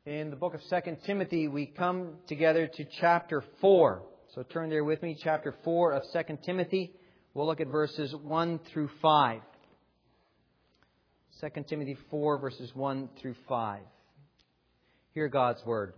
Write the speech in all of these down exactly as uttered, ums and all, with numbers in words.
In the book of Second Timothy, we come together to chapter four. So turn there with me, chapter four of Second Timothy. We'll look at verses one through five. Second Timothy four, verses one through five. Hear God's word.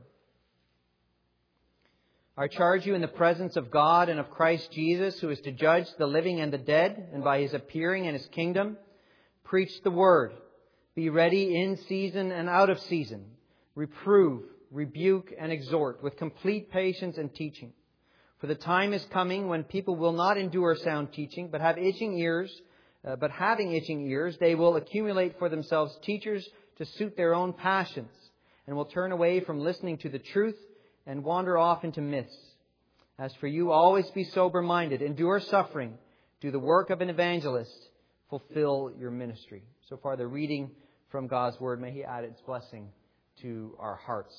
I charge you in the presence of God and of Christ Jesus, who is to judge the living and the dead, and by His appearing in His kingdom, preach the word. Be ready in season and out of season. Reprove, rebuke, and exhort with complete patience and teaching. For the time is coming when people will not endure sound teaching, but have itching ears. Uh, but having itching ears, they will accumulate for themselves teachers to suit their own passions, and will turn away from listening to the truth and wander off into myths. As for you, always be sober-minded, endure suffering, do the work of an evangelist, fulfill your ministry. So far, the reading from God's Word. May He add its blessing to our hearts.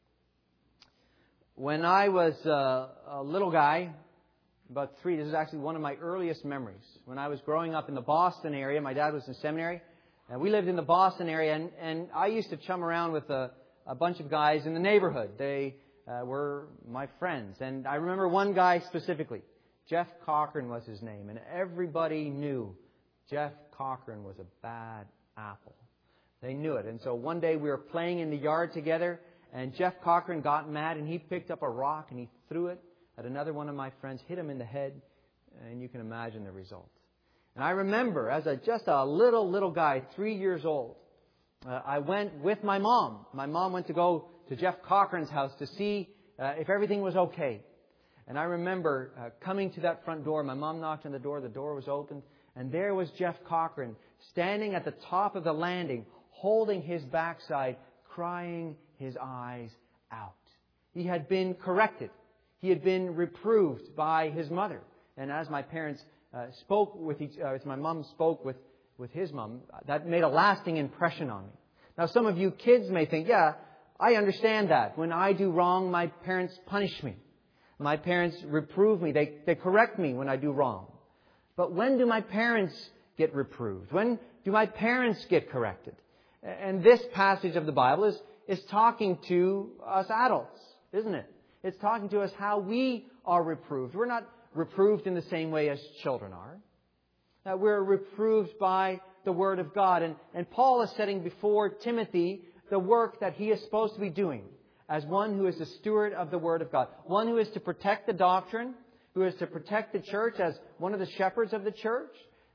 When I was uh, a little guy, about three, this is actually one of my earliest memories. When I was growing up in the Boston area, my dad was in seminary, and we lived in the Boston area, and, and I used to chum around with a, a bunch of guys in the neighborhood. They uh, were my friends, and I remember one guy specifically. Jeff Cochran was his name, and everybody knew Jeff Cochran was a bad apple. They knew it. And so one day we were playing in the yard together, and Jeff Cochran got mad, and he picked up a rock and he threw it at another one of my friends, hit him in the head, and you can imagine the result. And I remember, as a, just a little, little guy, three years old, uh, I went with my mom. My mom went to go to Jeff Cochran's house to see uh, if everything was okay. And I remember uh, coming to that front door. My mom knocked on the door. The door was opened. And there was Jeff Cochran standing at the top of the landing, holding his backside, crying his eyes out. He had been corrected. He had been reproved by his mother. And as my parents uh, spoke with each, uh, as my mom spoke with, with his mom, that made a lasting impression on me. Now, some of you kids may think, yeah, I understand that. When I do wrong, my parents punish me. My parents reprove me. They, they correct me when I do wrong. But when do my parents get reproved? When do my parents get corrected? And this passage of the Bible is, is talking to us adults, isn't it? It's talking to us how we are reproved. We're not reproved in the same way as children are. Uh, we're reproved by the Word of God. And, and Paul is setting before Timothy the work that he is supposed to be doing as one who is the steward of the Word of God. One who is to protect the doctrine, who is to protect the church as one of the shepherds of the church.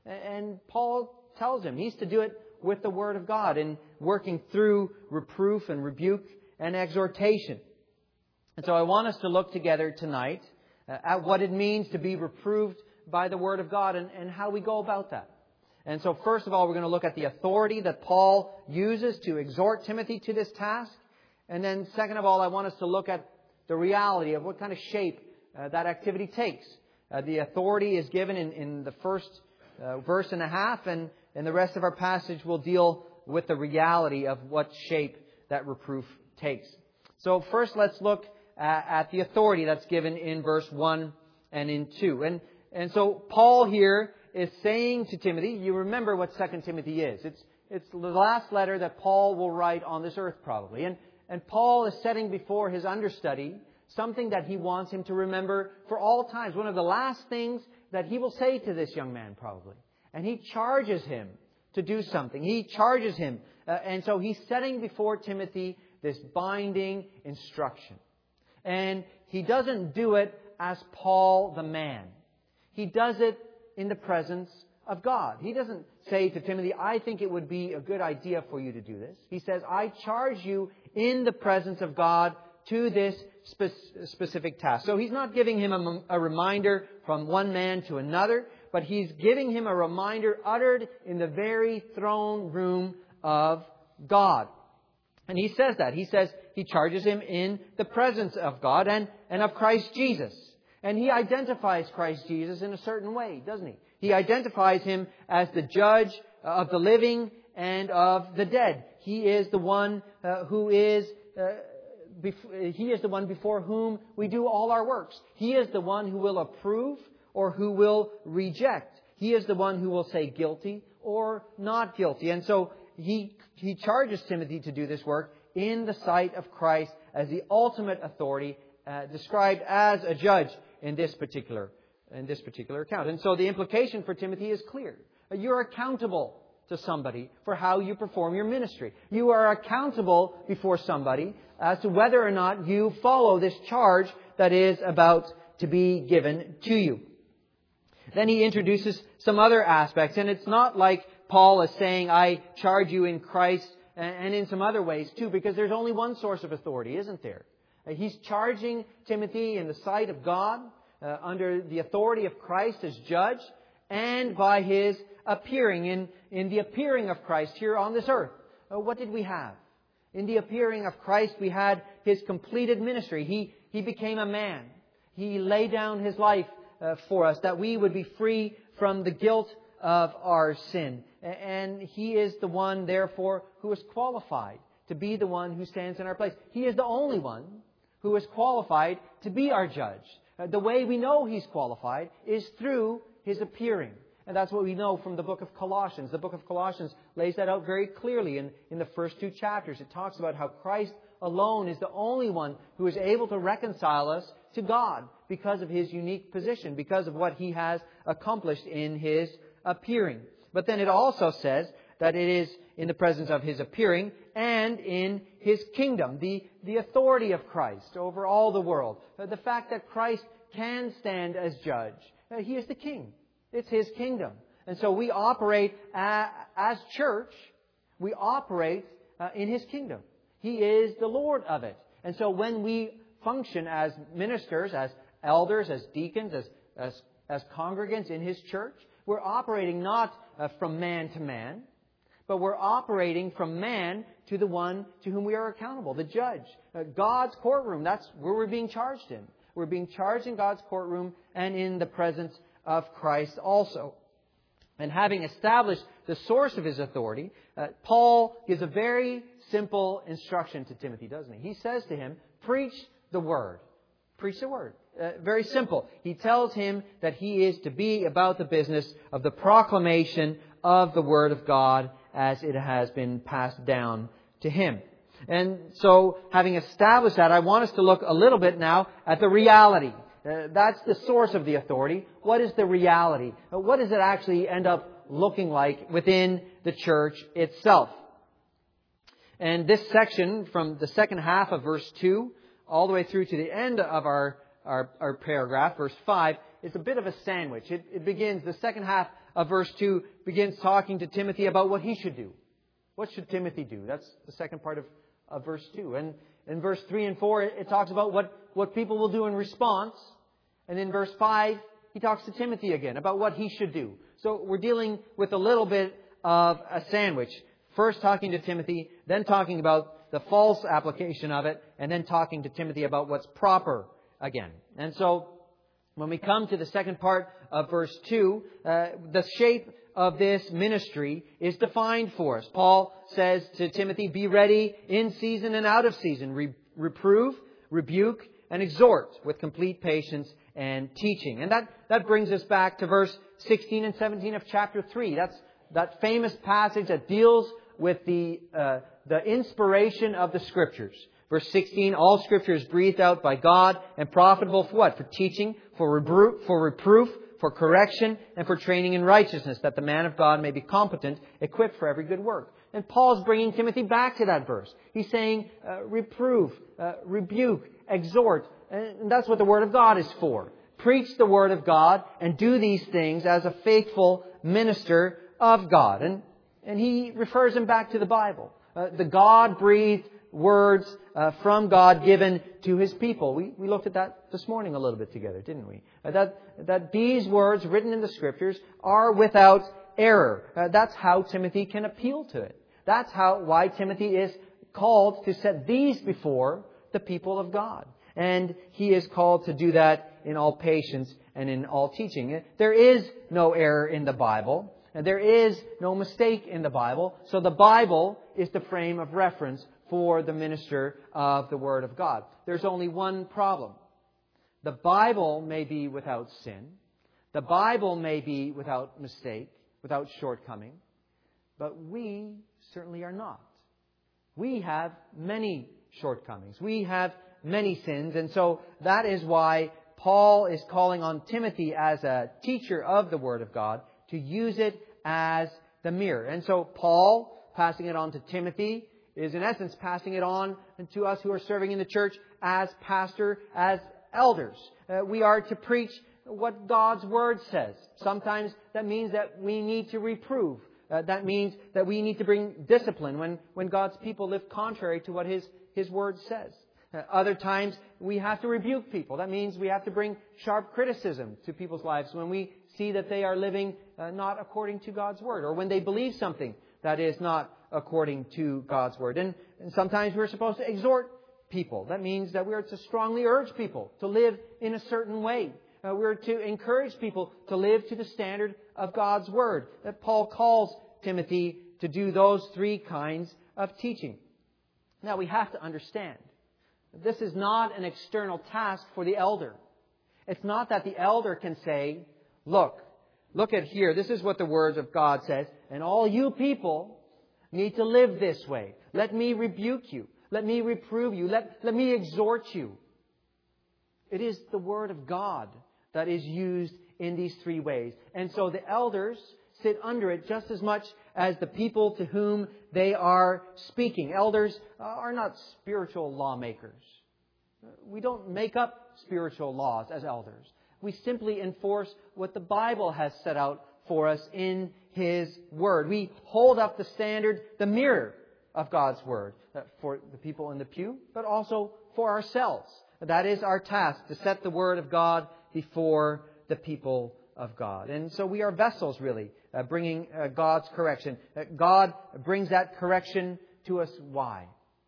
And Paul tells him he's to do it with the Word of God and working through reproof and rebuke and exhortation. And so I want us to look together tonight uh, at what it means to be reproved by the Word of God and, and how we go about that. And so first of all, we're going to look at the authority that Paul uses to exhort Timothy to this task. And then second of all, I want us to look at the reality of what kind of shape uh, that activity takes. Uh, the authority is given in, in the first uh, verse and a half, and, and the rest of our passage will deal with the reality of what shape that reproof takes. So first, let's look at, at the authority that's given in verse one and in two. And, and so Paul here is saying to Timothy, you remember what Second Timothy is. It's, it's the last letter that Paul will write on this earth probably. And, and Paul is setting before his understudy something that he wants him to remember for all times. One of the last things that he will say to this young man probably. And he charges him to do something. He charges him. Uh, and so he's setting before Timothy this binding instruction. And he doesn't do it as Paul the man. He does it in the presence of God. He doesn't say to Timothy, I think it would be a good idea for you to do this. He says, I charge you in the presence of God to this spe- specific task. So he's not giving him a, a reminder from one man to another, but he's giving him a reminder uttered in the very throne room of God. And he says that. He says he charges him in the presence of God and, and of Christ Jesus. And he identifies Christ Jesus in a certain way, doesn't he? He identifies him as the judge of the living and of the dead. He is the one uh, who is, uh, bef- he is the one before whom we do all our works. He is the one who will approve or who will reject. He is the one who will say guilty or not guilty. And so he, he charges Timothy to do this work in the sight of Christ as the ultimate authority, uh, described as a judge in this particular in this particular account. And so the implication for Timothy is clear. You're accountable to somebody for how you perform your ministry. You are accountable before somebody as to whether or not you follow this charge that is about to be given to you. Then he introduces some other aspects, and it's not like Paul is saying, I charge you in Christ, and in some other ways too, because there's only one source of authority, isn't there? He's charging Timothy in the sight of God, uh, under the authority of Christ as judge, and by His appearing. In, in the appearing of Christ here on this earth, uh, what did we have? In the appearing of Christ, we had His completed ministry. He, he became a man. He laid down His life uh, for us, that we would be free from the guilt of our sin. And He is the one, therefore, who is qualified to be the one who stands in our place. He is the only one who is qualified to be our judge. Uh, the way we know He's qualified is through His appearing. And that's what we know from the book of Colossians. The book of Colossians lays that out very clearly in, in the first two chapters. It talks about how Christ alone is the only one who is able to reconcile us to God because of His unique position, because of what He has accomplished in His appearing. But then it also says that it is in the presence of His appearing and in His kingdom, the, the authority of Christ over all the world. The fact that Christ can stand as judge. He is the king. It's His kingdom. And so we operate uh, as church, we operate uh, in His kingdom. He is the Lord of it. And so when we function as ministers, as elders, as deacons, as, as, as congregants in His church, we're operating not uh, from man to man, but we're operating from man to the one to whom we are accountable, the judge. Uh, God's courtroom, that's where we're being charged in. We're being charged in God's courtroom and in the presence of Christ also. And having established the source of His authority, uh, Paul gives a very simple instruction to Timothy, doesn't he? He says to him, preach the word. Preach the word. Uh, very simple. He tells him that he is to be about the business of the proclamation of the Word of God as it has been passed down to him. And so, having established that, I want us to look a little bit now at the reality. Uh, that's the source of the authority. What is the reality? Uh, what does it actually end up looking like within the church itself? And this section, from the second half of verse two, all the way through to the end of our, our, our paragraph, verse five, is a bit of a sandwich. It, it begins, the second half of verse two begins talking to Timothy about what he should do. What should Timothy do? That's the second part of, of verse two. And in verse three and four, it, it talks about what, what people will do in response. And in verse five, he talks to Timothy again about what he should do. So we're dealing with a little bit of a sandwich. First talking to Timothy, then talking about the false application of it, and then talking to Timothy about what's proper again. And so when we come to the second part of verse two, uh, the shape of this ministry is defined for us. Paul says to Timothy, be ready in season and out of season. Re- reprove, rebuke, and exhort with complete patience and teaching. And that, that brings us back to verse sixteen and seventeen of chapter three. That's that famous passage that deals with the uh, the inspiration of the Scriptures. Verse sixteen, all Scripture is breathed out by God and profitable for what? For teaching, for rebu- for reproof, for correction, and for training in righteousness, that the man of God may be competent, equipped for every good work. And Paul's bringing Timothy back to that verse. He's saying, uh, reprove, uh, rebuke, exhort. And that's what the Word of God is for. Preach the Word of God and do these things as a faithful minister of God. And, and he refers him back to the Bible. Uh, the God-breathed words uh, from God given to His people. We, we looked at that this morning a little bit together, didn't we? Uh, that, that these words written in the Scriptures are without error. Uh, that's how Timothy can appeal to it. That's how why Timothy is called to set these before the people of God. And he is called to do that in all patience and in all teaching. There is no error in the Bible. And there is no mistake in the Bible. So the Bible is the frame of reference for the minister of the Word of God. There's only one problem. The Bible may be without sin. The Bible may be without mistake, without shortcoming. But we certainly are not. We have many shortcomings. We have many sins. And so that is why Paul is calling on Timothy as a teacher of the Word of God to use it as the mirror. And so Paul, passing it on to Timothy, is in essence passing it on to us who are serving in the church as pastor, as elders. Uh, we are to preach what God's Word says. Sometimes that means that we need to reprove. Uh, that means that we need to bring discipline when, when God's people live contrary to what His, His Word says. Uh, other times we have to rebuke people. That means we have to bring sharp criticism to people's lives when we see that they are living uh, not according to God's Word, or when they believe something that is not according to God's Word. And, and sometimes we're supposed to exhort people. That means that we're to strongly urge people to live in a certain way. Uh, we're to encourage people to live to the standard of God's Word. That Paul calls Timothy to do those three kinds of teaching. Now we have to understand, this is not an external task for the elder. It's not that the elder can say, look, look at here, this is what the Word of God says, and all you people need to live this way. Let me rebuke you. Let me reprove you. Let, let me exhort you. It is the Word of God that is used in these three ways. And so the elders sit under it just as much as the people to whom they are speaking. Elders are not spiritual lawmakers. We don't make up spiritual laws as elders. We simply enforce what the Bible has set out for us in His Word. We hold up the standard, the mirror of God's Word for the people in the pew, but also for ourselves. That is our task, to set the Word of God before the people of God. And so we are vessels, really, uh, bringing uh, God's correction. Uh, God brings that correction to us. Why?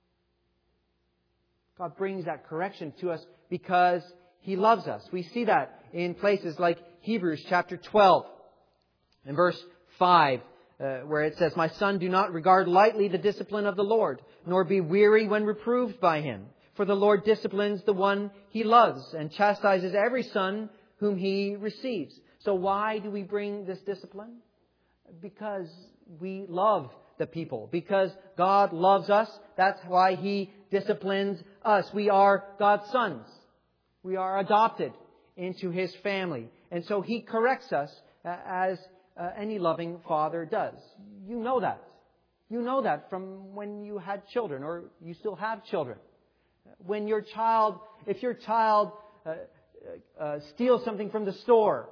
God brings that correction to us because He loves us. We see that in places like Hebrews chapter twelve and verse five, uh, where it says, "My son, do not regard lightly the discipline of the Lord, nor be weary when reproved by Him. For the Lord disciplines the one He loves and chastises every son whom He receives." So why do we bring this discipline? Because we love the people. Because God loves us. That's why He disciplines us. We are God's sons. We are adopted into His family. And so He corrects us uh, as uh, any loving father does. You know that. You know that from when you had children, or you still have children. When your child, if your child uh, uh, steals something from the store,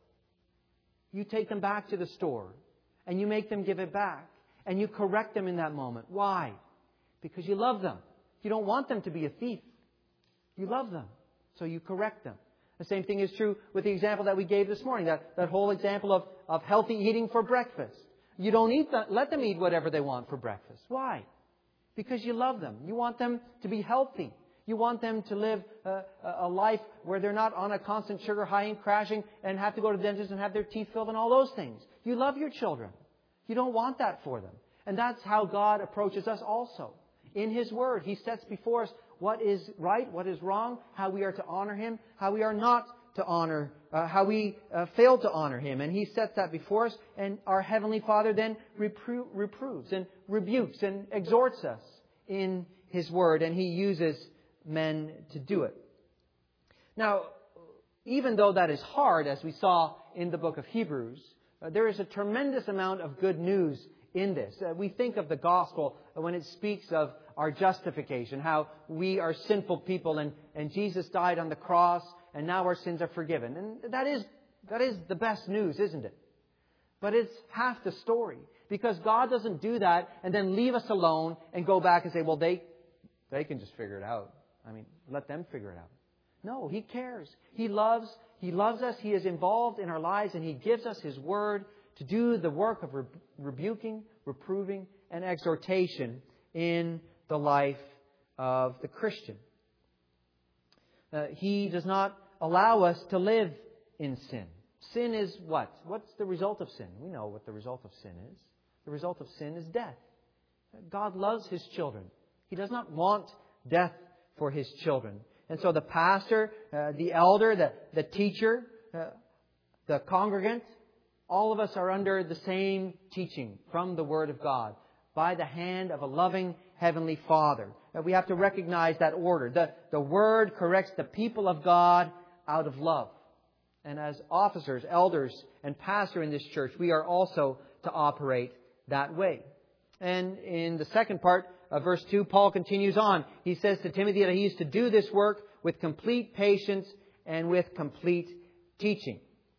you take them back to the store and you make them give it back and you correct them in that moment. Why? Because you love them. You don't want them to be a thief. You love them, so you correct them. The same thing is true with the example that we gave this morning, that, that whole example of, of healthy eating for breakfast. You don't eat that, let them eat whatever they want for breakfast. Why? Because you love them. You want them to be healthy. You want them to live a, a life where they're not on a constant sugar high and crashing and have to go to the dentist and have their teeth filled and all those things. You love your children. You don't want that for them. And that's how God approaches us also. In His Word, He sets before us what is right, what is wrong, how we are to honor Him, how we are not to honor, uh, how we uh, fail to honor Him. And He sets that before us. And our Heavenly Father then repro- reproves and rebukes and exhorts us in His Word. And He uses men to do it. Now, even though that is hard, as we saw in the book of Hebrews, uh, there is a tremendous amount of good news in this. Uh, we think of the gospel when it speaks of our justification, how we are sinful people and, and Jesus died on the cross and now our sins are forgiven. And that is, that is the best news, isn't it? But it's half the story, because God doesn't do that and then leave us alone and go back and say, well, they, they can just figure it out. I mean, let them figure it out. No, He cares. He loves, He loves us. He is involved in our lives, and He gives us His Word to do the work of re- rebuking, reproving, and exhortation in the life of the Christian. Uh, he does not allow us to live in sin. Sin is what? What's the result of sin? We know what the result of sin is. The result of sin is death. God loves His children. He does not want death for His children. And so the pastor, uh, the elder, the, the teacher, uh, the congregant, all of us are under the same teaching from the Word of God by the hand of a loving Heavenly Father. Uh, we have to recognize that order. The, the Word corrects the people of God out of love. And as officers, elders, and pastor in this church, we are also to operate that way. And in the second part of verse two, Paul continues on. He says to Timothy that he is to do this work with complete patience and with complete teaching.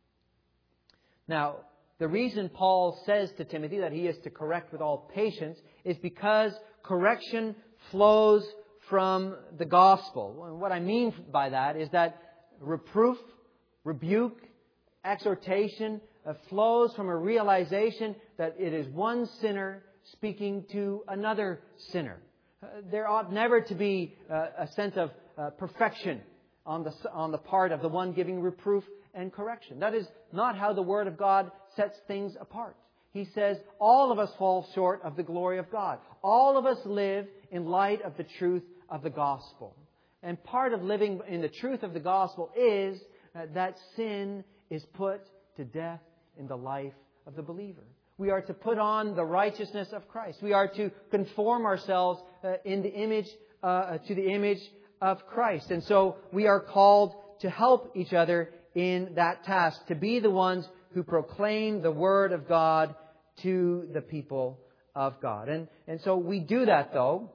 Now, the reason Paul says to Timothy that he is to correct with all patience is because correction flows from the gospel. And what I mean by that is that reproof, rebuke, exhortation uh, flows from a realization that it is one sinner speaking to another sinner. Uh, there ought never to be uh, a sense of uh, perfection on the, on the part of the one giving reproof and correction. That is not how the Word of God sets things apart. He says all of us fall short of the glory of God. All of us live in light of the truth of the gospel. And part of living in the truth of the gospel is uh, that sin is put to death in the life of the believer. We are to put on the righteousness of Christ. We are to conform ourselves uh, in the image uh, to the image of Christ. And so we are called to help each other in that task, to be the ones who proclaim the Word of God to the people of God. And, and so we do that, though,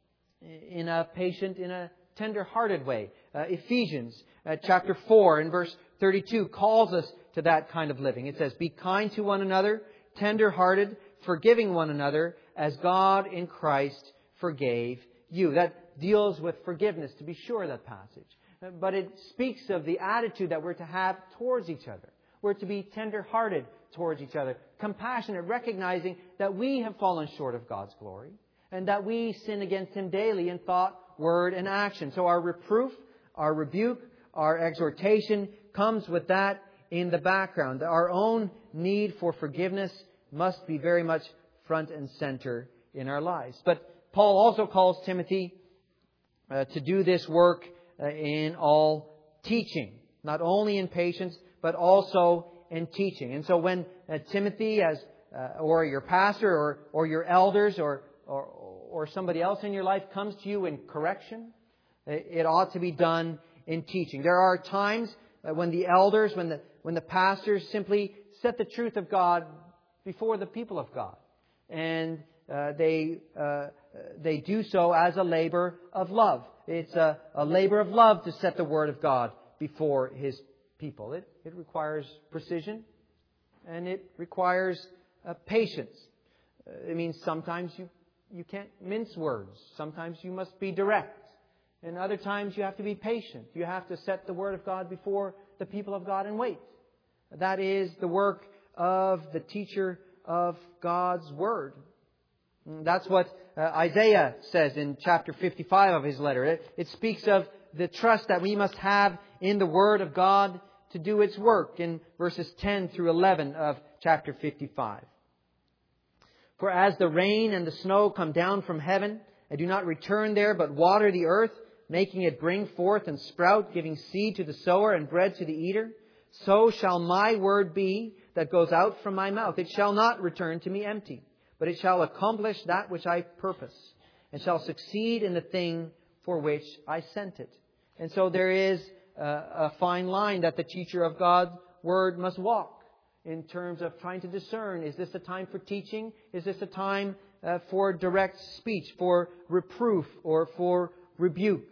in a patient, in a tender-hearted way. Uh, Ephesians uh, chapter four and verse thirty-two calls us to that kind of living. It says, "Be kind to one another, tender-hearted, forgiving one another, as God in Christ forgave you." That deals with forgiveness, to be sure, that passage. But it speaks of the attitude that we're to have towards each other. We're to be tender-hearted towards each other, compassionate, recognizing that we have fallen short of God's glory and that we sin against Him daily in thought, word, and action. So our reproof, our rebuke, our exhortation comes with that in the background. Our own need for forgiveness must be very much front and center in our lives. But Paul also calls Timothy uh, to do this work uh, in all teaching, not only in patience, but also in teaching. And so when uh, Timothy, as uh, or your pastor, or or your elders, or or or somebody else in your life comes to you in correction, it ought to be done in teaching. There are times when the elders, when the when the pastors simply set the truth of God before the people of God, and uh, they uh, they do so as a labor of love. It's a, a labor of love to set the Word of God before His people. It it requires precision, and it requires uh, patience. Uh, it means sometimes you you can't mince words. Sometimes you must be direct. And other times you have to be patient. You have to set the Word of God before the people of God and wait. That is the work of the teacher of God's Word. That's what uh, Isaiah says in chapter fifty-five of his letter. It, it speaks of the trust that we must have in the Word of God to do its work in verses ten through eleven of chapter fifty-five. "For as the rain and the snow come down from heaven and do not return there, but water the earth, making it bring forth and sprout, giving seed to the sower and bread to the eater, so shall my word be that goes out from my mouth. It shall not return to me empty, but it shall accomplish that which I purpose, and shall succeed in the thing for which I sent it." And so there is a, a fine line that the teacher of God's Word must walk in terms of trying to discern, is this a time for teaching? Is this a time uh, for direct speech, for reproof, or for rebuke?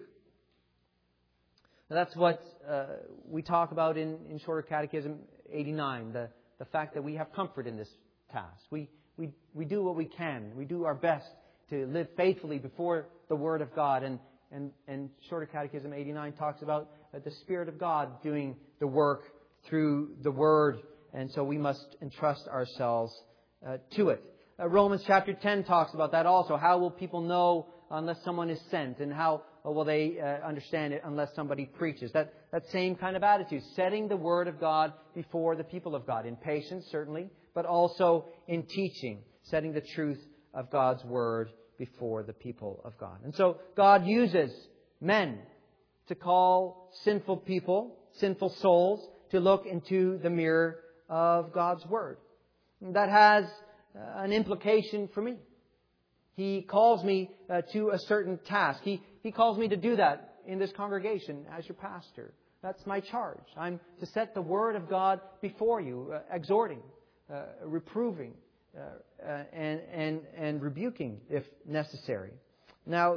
Now, that's what uh, we talk about in, in Shorter Catechism eighty-nine, the, the fact that we have comfort in this task. We, we, we do what we can. We do our best to live faithfully before the Word of God. And, and, and Shorter Catechism eighty-nine talks about uh, the Spirit of God doing the work through the Word. And so we must entrust ourselves uh, to it. Uh, Romans chapter ten talks about that also. How will people know unless someone is sent? And how will they uh, understand it unless somebody preaches? That, that same kind of attitude. Setting the Word of God before the people of God. In patience, certainly, but also in teaching. Setting the truth of God's Word before the people of God. And so God uses men to call sinful people, sinful souls, to look into the mirror of God's Word. That has an implication for me. He calls me uh, to a certain task. He, he calls me to do that in this congregation as your pastor. That's my charge. I'm to set the Word of God before you, uh, exhorting, uh, reproving, uh, uh, and, and, and rebuking if necessary. Now,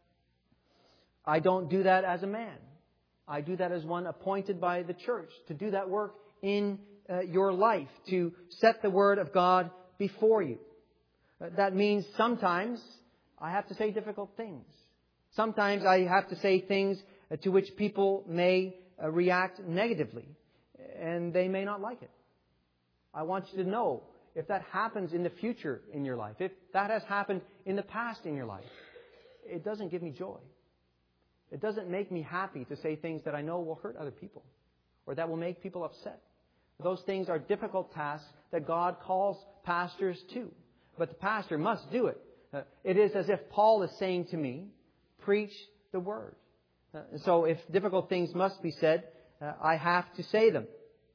I don't do that as a man. I do that as one appointed by the church to do that work in uh, your life, to set the Word of God before you. Uh, that means sometimes I have to say difficult things. Sometimes I have to say things uh, to which people may uh, react negatively, and they may not like it. I want you to know, if that happens in the future in your life, if that has happened in the past in your life, it doesn't give me joy. It doesn't make me happy to say things that I know will hurt other people or that will make people upset. Those things are difficult tasks that God calls pastors to. But the pastor must do it. Uh, it is as if Paul is saying to me, preach the Word. Uh, so if difficult things must be said, uh, I have to say them.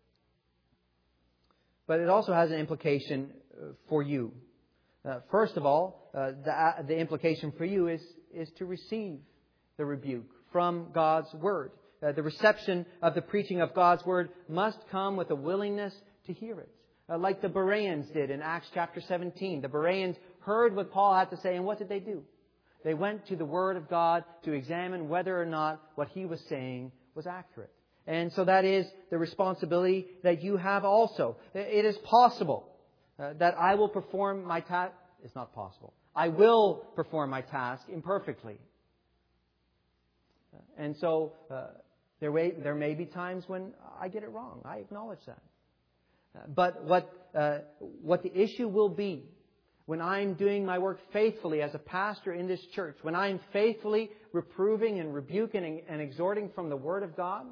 But it also has an implication uh, for you. Uh, first of all, uh, the, uh, the implication for you is, is to receive the rebuke from God's Word. Uh, the reception of the preaching of God's Word must come with a willingness to hear it. Uh, like the Bereans did in Acts chapter seventeen. The Bereans heard what Paul had to say, and what did they do? They went to the Word of God to examine whether or not what he was saying was accurate. And so that is the responsibility that you have also. It is possible uh, that I will perform my task. It's not possible. I will perform my task imperfectly. And so uh, there, may, there may be times when I get it wrong. I acknowledge that. Uh, but what uh, what the issue will be when I'm doing my work faithfully as a pastor in this church, when I'm faithfully reproving and rebuking and, and exhorting from the Word of God,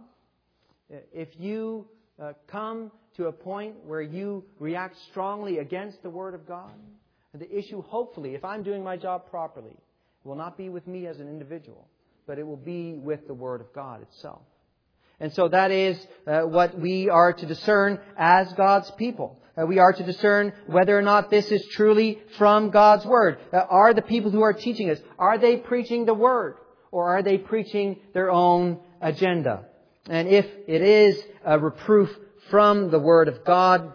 if you uh, come to a point where you react strongly against the Word of God, the issue, hopefully, if I'm doing my job properly, will not be with me as an individual, but it will be with the Word of God itself. And so that is uh, what we are to discern as God's people. Uh, we are to discern whether or not this is truly from God's Word. Uh, are the people who are teaching us, are they preaching the Word? Or are they preaching their own agenda? And if it is a reproof from the Word of God,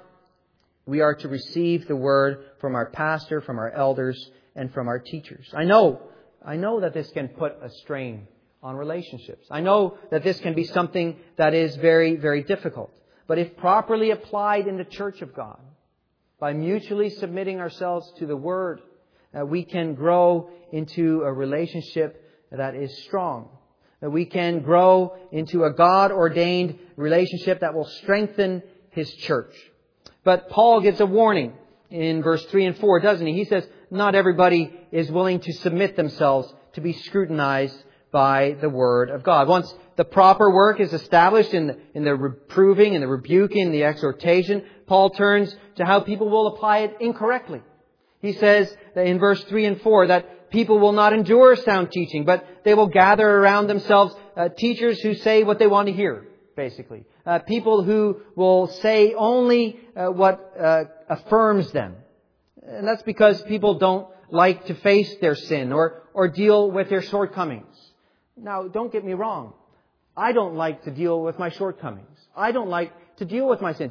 we are to receive the Word from our pastor, from our elders, and from our teachers. I know, I know that this can put a strain on relationships. I know that this can be something that is very, very difficult. But if properly applied in the church of God, by mutually submitting ourselves to the Word, uh, we can grow into a relationship that is strong. That we can grow into a God-ordained relationship that will strengthen His church. But Paul gives a warning in verse three and four, doesn't he? He says, not everybody is willing to submit themselves to be scrutinized by the Word of God. Once the proper work is established in the, in the reproving and the rebuking, the exhortation, Paul turns to how people will apply it incorrectly. He says that in verse three and four that people will not endure sound teaching, but they will gather around themselves uh, teachers who say what they want to hear, basically. Uh, people who will say only uh, what uh, affirms them. And that's because people don't like to face their sin or, or deal with their shortcomings. Now, don't get me wrong. I don't like to deal with my shortcomings. I don't like to deal with my sins.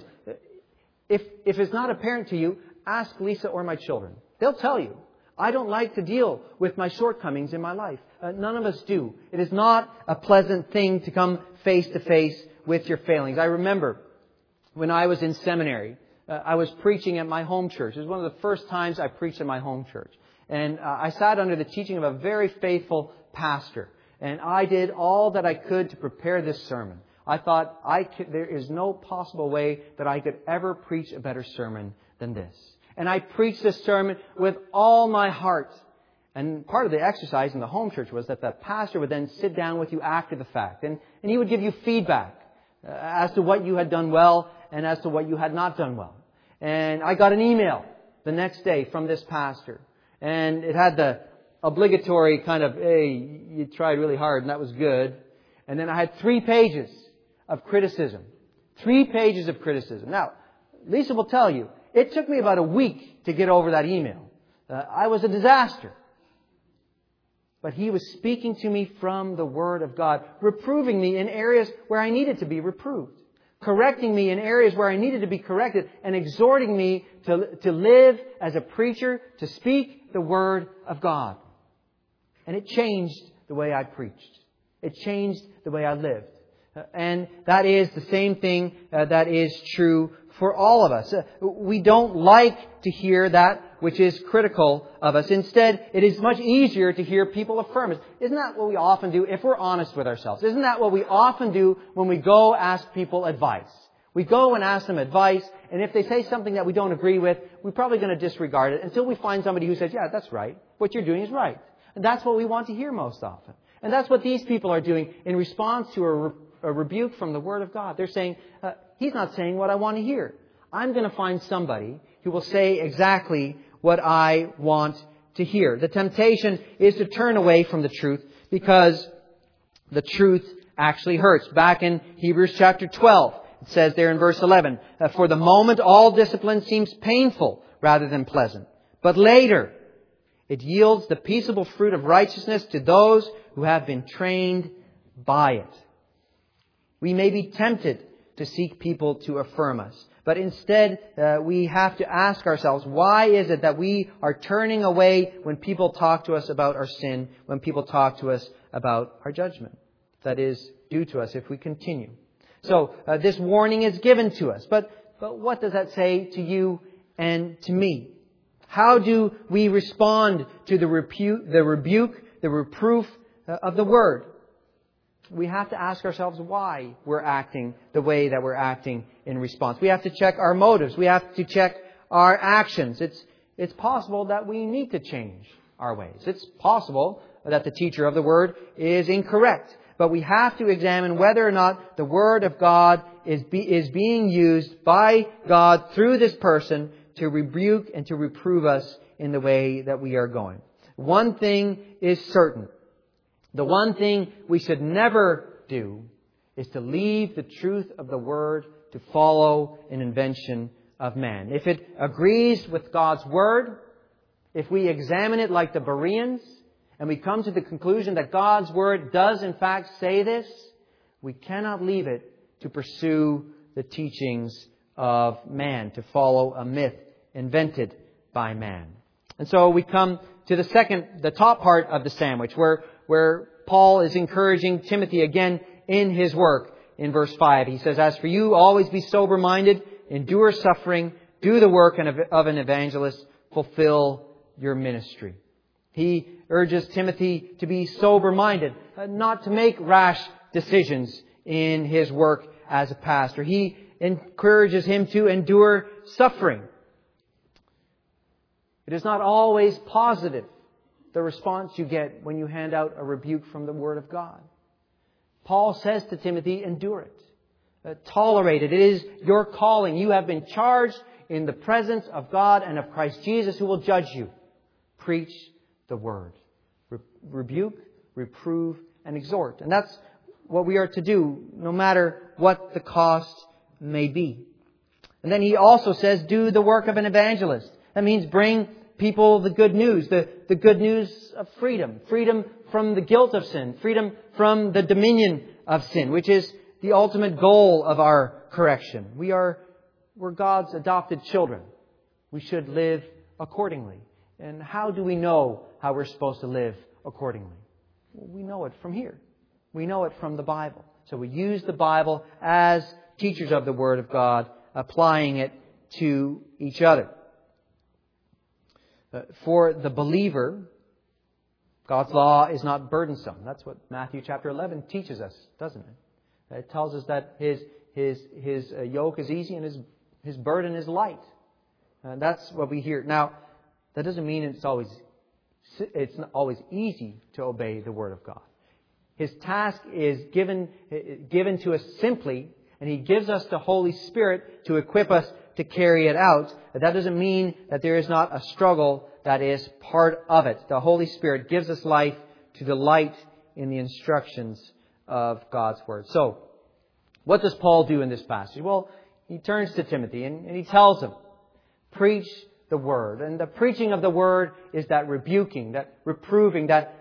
If, if it's not apparent to you, ask Lisa or my children. They'll tell you. I don't like to deal with my shortcomings in my life. Uh, none of us do. It is not a pleasant thing to come face to face with your failings. I remember when I was in seminary, uh, I was preaching at my home church. It was one of the first times I preached at my home church. And uh, I sat under the teaching of a very faithful pastor. And I did all that I could to prepare this sermon. I thought I could, there is no possible way that I could ever preach a better sermon than this. And I preached this sermon with all my heart. And part of the exercise in the home church was that the pastor would then sit down with you after the fact. And, and he would give you feedback uh, as to what you had done well and as to what you had not done well. And I got an email the next day from this pastor. And it had the obligatory kind of, hey, you tried really hard and that was good. And then I had three pages of criticism. Three pages of criticism. Now, Lisa will tell you, it took me about a week to get over that email. Uh, I was a disaster. but He was speaking to me from the Word of God, reproving me in areas where I needed to be reproved, correcting me in areas where I needed to be corrected, and exhorting me to, to live as a preacher, to speak the Word of God. And it changed the way I preached. It changed the way I lived. And that is the same thing uh, that is true for all of us. Uh, we don't like to hear that which is critical of us. Instead, it is much easier to hear people affirm us. Isn't that what we often do if we're honest with ourselves? Isn't that what we often do when we go ask people advice? We go and ask them advice, and if they say something that we don't agree with, we're probably going to disregard it until we find somebody who says, yeah, that's right. What you're doing is right. And that's what we want to hear most often. And that's what these people are doing in response to a, re- a rebuke from the Word of God. They're saying, uh, He's not saying what I want to hear. I'm going to find somebody who will say exactly what I want to hear. The temptation is to turn away from the truth because the truth actually hurts. Back in Hebrews chapter twelve, it says there in verse eleven, for the moment all discipline seems painful rather than pleasant. But later it yields the peaceable fruit of righteousness to those who have been trained by it. We may be tempted to seek people to affirm us. But instead, uh, we have to ask ourselves, why is it that we are turning away when people talk to us about our sin, when people talk to us about our judgment that is due to us if we continue? So uh, this warning is given to us. But, but what does that say to you and to me? How do we respond to the rebu- the rebuke, the reproof uh, of the Word? We have to ask ourselves why we're acting the way that we're acting in response. We have to check our motives. We have to check our actions. It's, it's possible that we need to change our ways. It's possible that the teacher of the Word is incorrect. But we have to examine whether or not the Word of God is, be, is being used by God through this person to rebuke and to reprove us in the way that we are going. One thing is certain. The one thing we should never do is to leave the truth of the Word to follow an invention of man. If it agrees with God's Word, if we examine it like the Bereans, and we come to the conclusion that God's Word does in fact say this, we cannot leave it to pursue the teachings of man, to follow a myth invented by man. And so we come to the second, the top part of the sandwich, where where Paul is encouraging Timothy again in his work. In verse five, he says, as for you, always be sober-minded, endure suffering, do the work of an evangelist, fulfill your ministry. He urges Timothy to be sober-minded, not to make rash decisions in his work as a pastor. He encourages him to endure suffering. It is not always positive, the response you get when you hand out a rebuke from the Word of God. Paul says to Timothy, endure it. Uh, tolerate it. It is your calling. You have been charged in the presence of God and of Christ Jesus who will judge you. Preach the Word. Re- rebuke, reprove, and exhort. And that's what we are to do, no matter what the cost may be. And then he also says, do the work of an evangelist. That means bring people the good news, the, the good news of freedom. Freedom from the guilt of sin. Freedom from the dominion of sin, which is the ultimate goal of our correction. We are, we're God's adopted children. We should live accordingly. And how do we know how we're supposed to live accordingly? Well, we know it from here. We know it from the Bible. So we use the Bible as teachers of the Word of God, applying it to each other. Uh, for the believer, God's law is not burdensome. That's what Matthew chapter eleven teaches us, doesn't it? It tells us that His His His uh, yoke is easy and His His burden is light. And that's what we hear. Now, that doesn't mean it's always it's not always easy to obey the Word of God. His task is given given to us simply, and He gives us the Holy Spirit to equip us to carry it out. But that doesn't mean that there is not a struggle that is part of it. The Holy Spirit gives us life to delight in the instructions of God's Word. So, what does Paul do in this passage? Well, he turns to Timothy and, and he tells him, preach the Word. And the preaching of the Word is that rebuking, that reproving, that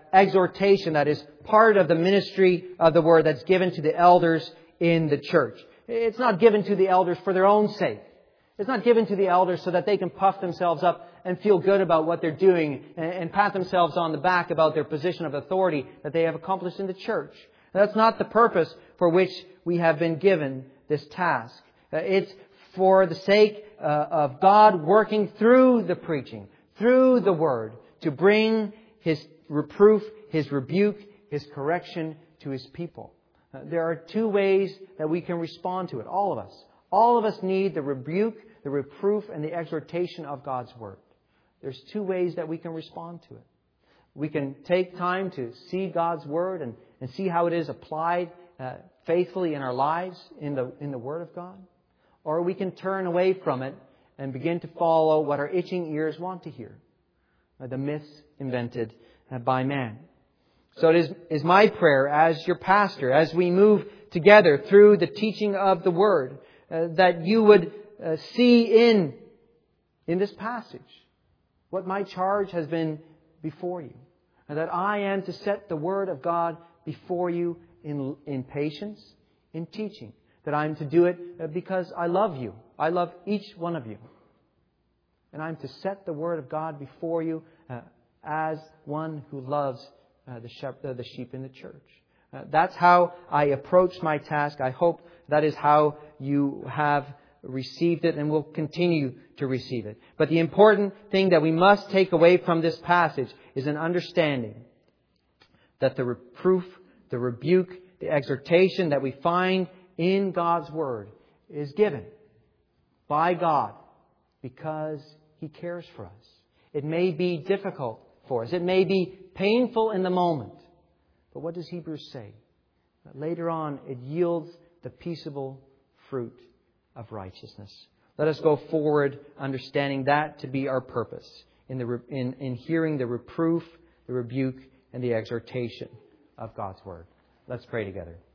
that exhortation that is part of the ministry of the Word that's given to the elders in the church. It's not given to the elders for their own sake. It's not given to the elders so that they can puff themselves up and feel good about what they're doing and pat themselves on the back about their position of authority that they have accomplished in the church. That's not the purpose for which we have been given this task. It's for the sake uh, of God working through the preaching, through the Word, to bring His reproof, His rebuke, His correction to His people. Uh, there are two ways that we can respond to it, all of us. All of us need the rebuke, the reproof, and the exhortation of God's Word. There's two ways that we can respond to it. We can take time to see God's Word and, and see how it is applied uh, faithfully in our lives in the, in the Word of God. Or we can turn away from it and begin to follow what our itching ears want to hear. Uh, the myths invented uh, by man. So it is, is my prayer as your pastor, as we move together through the teaching of the Word, uh, that you would uh, see in, in this passage what my charge has been before you. And that I am to set the Word of God before you in, in patience, in teaching. That I'm to do it because I love you. I love each one of you. And I'm to set the Word of God before you uh, as one who loves uh, the, shep- uh, the sheep in the church. Uh, that's how I approach my task. I hope that is how you have received it and will continue to receive it. But the important thing that we must take away from this passage is an understanding that the reproof, the rebuke, the exhortation that we find in God's Word is given by God because He cares for us. It may be difficult for us. It may be painful in the moment. But what does Hebrews say? That later on it yields the peaceable fruit of righteousness. Let us go forward understanding that to be our purpose in, the, in, in hearing the reproof, the rebuke, and the exhortation of God's Word. Let's pray together.